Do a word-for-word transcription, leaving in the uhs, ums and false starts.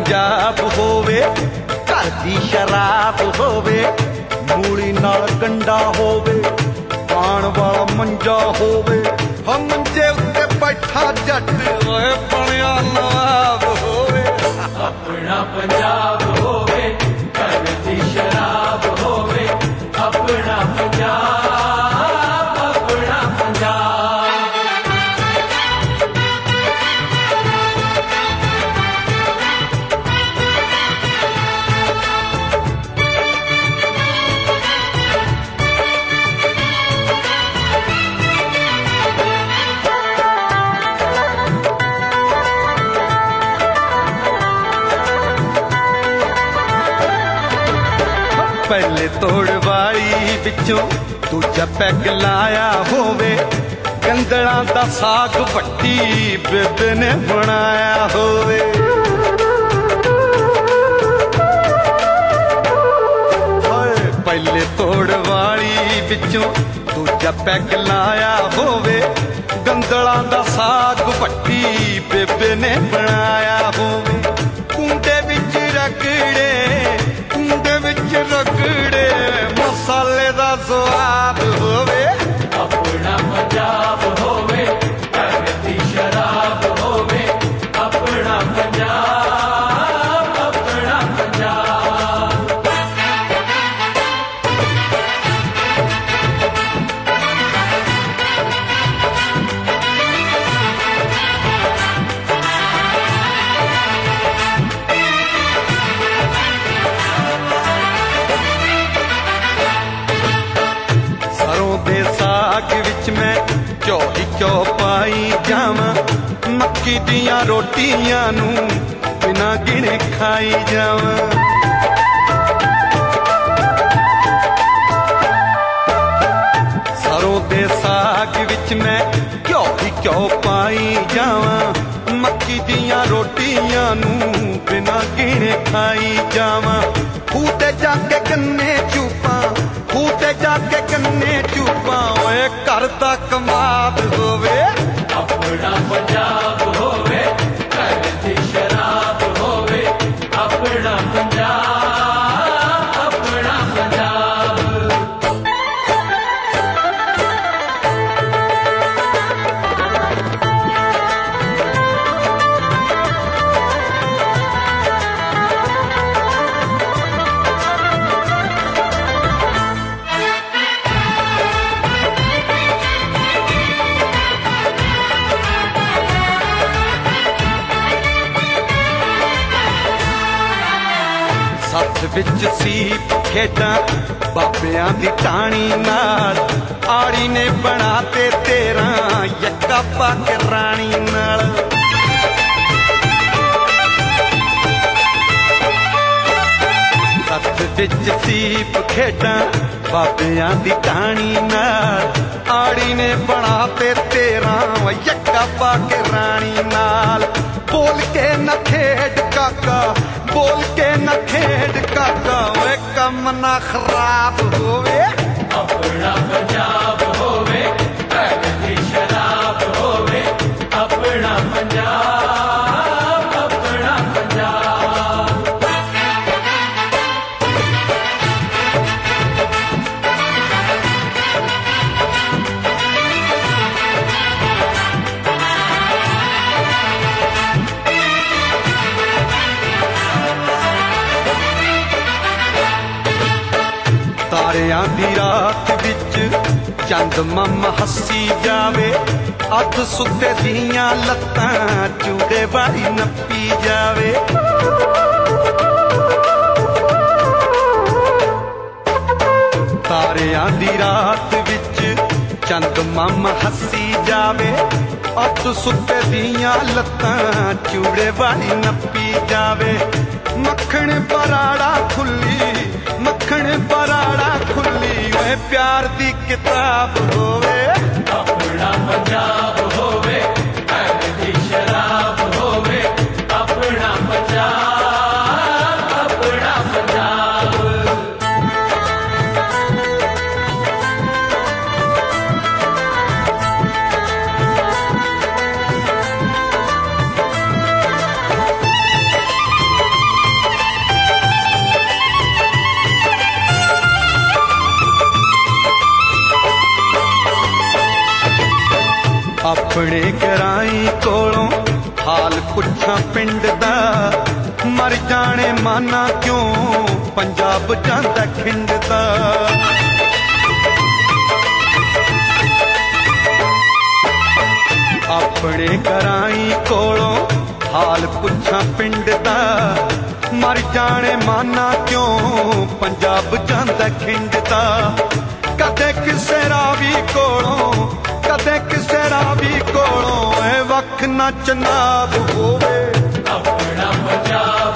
पंजाब होवे, घर दी शराब होवे, मूली नाल गंडा होवे, पान वाला मंजा होवे, हम मंजे उत्ते बैठा जट ओए बनिया नवाब होवे। अपना पंजाब होवे, घर दी शराब होवे, अपना पंजाब, अपना पंजाब। पहले तोड़ वाली विचों दूजा पैग लाया होवे, गंदड़ा दा साग भट्टी बेबे ने बनाया होवे। पहले तोड़ वाली विचों दूजा पैग लाया होवे, गंदड़ा दा साग भट्टी बेबे ने बनाया होवे। कुंडे विच रगड़े कुंडे विच रगड़े मसाले दा स्वाद होवे। अपना पंजाब होवे, घर दी शराब होवे, अपना पंजाब, अपना पंजाब। साग विच मैं चौ ही चौ पाई जावां, मक्की दियां रोटियां नू बिना गिने खाई जावां। सरों दे साग विच मैं घ्यो ही घ्यो पाई जावां, मक्की दियां रोटियां नू बिना गिने खाई जावां। फूटे जाके गन्ने चूपां, फूटे जाके गन्ने चूपां, ओए घर दा कमाद होवे। अपना पंजाब होवे, घर दी शराब होवे, अपना पंजाब, अपना पंजाब। सत्थ विच सीप खेडां बाबियां दी टाणी नाल, आड़ी ने बना ते तेरा यक्का पाके राणी नाल। सत्थ विच सीप खेडां बाबियां दी टाणी नाल, आड़ी ने बना ते तेरा यक्का पाके राणी नाल। बोल के न खेड काका, बोल के न खेड काका, ओए कम ना खराब होवे। अपना पंजाब होवे, घर दी शराब होवे, अपना पंजाब, अपना पंजाब। तारियां दी रात विच चंद मामा हसी जावे, अध सुते दियां लत्तां चूड़े वाली नप्पी जावे। तारियां दी रात विच चंद मामा हसी जावे, अध सुते दियां लत्तां चूड़े वाली नप्पी जावे। मक्खण पराड़ा खुली, मक्खण पराड़ा खुली, ओए प्यार दी किताब होवे। अपना पंजाब होवे, घर दी शराब होवे, अपना पंजाब, अपना पंजाब। अपने कराई कोलों हाल पुछा पिंड दा, मर जाने माना क्यों पंजाब जांदा खिंड दा। अपने कराई कोलों हाल पुछा पिंड दा, मर जाने माना क्यों पंजाब जांदा खिंड दा। कदे किसे रावी कोलों कदे किसे रावी कोलों ए वख ना चनाब होवे अपना पंजाब